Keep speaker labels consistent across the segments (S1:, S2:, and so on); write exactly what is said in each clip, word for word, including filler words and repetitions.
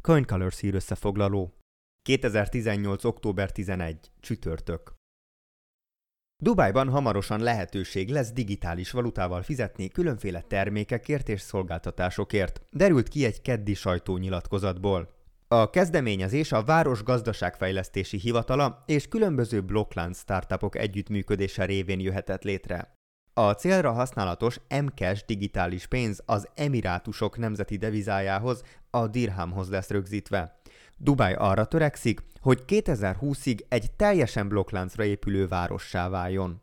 S1: Coin Colors hír összefoglaló. kétezer-tizennyolc. október tizenegy. Csütörtök. Dubájban hamarosan lehetőség lesz digitális valutával fizetni különféle termékekért és szolgáltatásokért, derült ki egy keddi sajtónyilatkozatból. A kezdeményezés a Város Gazdaságfejlesztési Hivatala és különböző blokklánc startupok együttműködése révén jöhetett létre. A célra használatos M-Cash digitális pénz az Emirátusok nemzeti devizájához, a dirhamhoz lesz rögzítve. Dubáj arra törekszik, hogy kétezer-húszig egy teljesen blokkláncra épülő várossá váljon.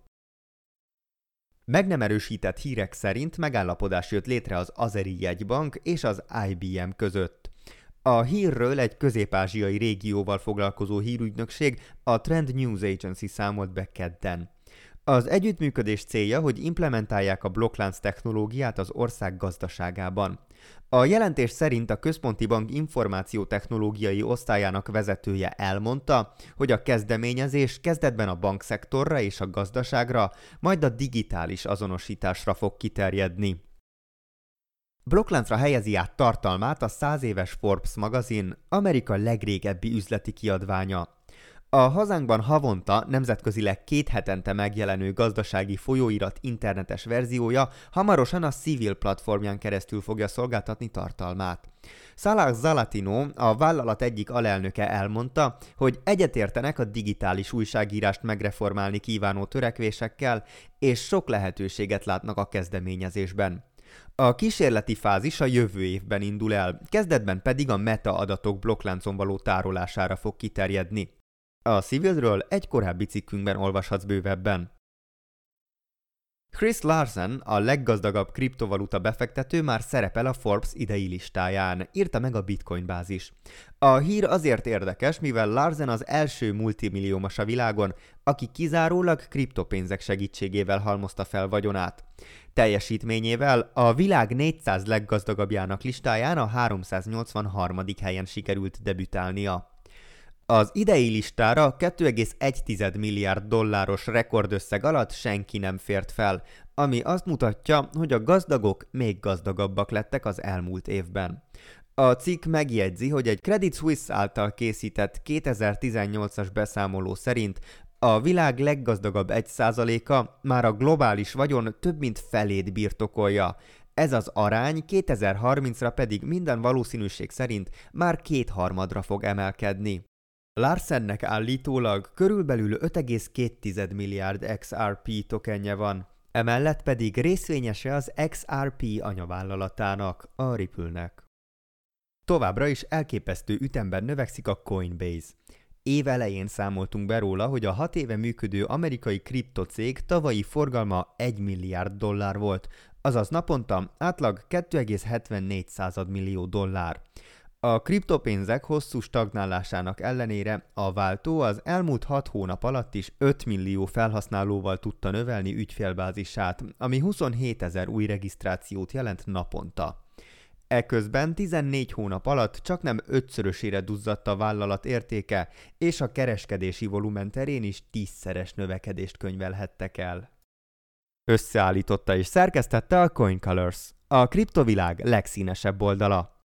S1: Meg nem erősített hírek szerint megállapodás jött létre az Azeri Jegybank és az I B M között. A hírről egy közép-ázsiai régióval foglalkozó hírügynökség, a Trend News Agency számolt be kedden. Az együttműködés célja, hogy implementálják a blokklánc technológiát az ország gazdaságában. A jelentés szerint a Központi Bank információtechnológiai osztályának vezetője elmondta, hogy a kezdeményezés kezdetben a bankszektorra és a gazdaságra, majd a digitális azonosításra fog kiterjedni. Blokkláncra helyezi át tartalmát a száz éves Forbes magazin, Amerika legrégebbi üzleti kiadványa. A hazánkban havonta nemzetközileg két hetente megjelenő gazdasági folyóirat internetes verziója hamarosan a Civil platformján keresztül fogja szolgáltatni tartalmát. Salah Zalatino, a vállalat egyik alelnöke elmondta, hogy egyetértenek a digitális újságírást megreformálni kívánó törekvésekkel, és sok lehetőséget látnak a kezdeményezésben. A kísérleti fázis a jövő évben indul el, kezdetben pedig a metaadatok blokkláncon való tárolására fog kiterjedni. A Civilről egy korábbi cikkünkben olvashatsz bővebben. Chris Larsen, a leggazdagabb kriptovaluta befektető, már szerepel a Forbes idei listáján, írta meg a Bitcoin bázis. A hír azért érdekes, mivel Larsen az első multimilliómos a világon, aki kizárólag kriptopénzek segítségével halmozta fel vagyonát. Teljesítményével a világ négyszáz leggazdagabbjának listáján a háromszáznyolcvanharmadik helyen sikerült debütálnia. Az idei listára két egész egy milliárd dolláros rekordösszeg alatt senki nem fért fel, ami azt mutatja, hogy a gazdagok még gazdagabbak lettek az elmúlt évben. A cikk megjegyzi, hogy egy Credit Suisse által készített kétezer-tizennyolcas beszámoló szerint a világ leggazdagabb egy százaléka már a globális vagyon több mint felét birtokolja. Ez az arány kétezer-harmincra pedig minden valószínűség szerint már kétharmadra fog emelkedni. Larsennek állítólag körülbelül öt egész két milliárd X R P tokenje van, emellett pedig részvényese az X R P anyavállalatának, a Ripple-nek. Továbbra is elképesztő ütemben növekszik a Coinbase. Év elején számoltunk be róla, hogy a hat éve működő amerikai kriptocég tavalyi forgalma egy milliárd dollár volt, azaz naponta átlag két egész hetvennégy millió dollár. A kriptopénzek hosszú stagnálásának ellenére a váltó az elmúlt hat hónap alatt is öt millió felhasználóval tudta növelni ügyfélbázisát, ami huszonhétezer új regisztrációt jelent naponta. Eközben tizennégy hónap alatt csaknem ötszörösére duzzadt a vállalat értéke, és a kereskedési volumen terén is tízszeres növekedést könyvelhettek el. Összeállította és szerkesztette a Coin Colors, a kriptovilág legszínesebb oldala.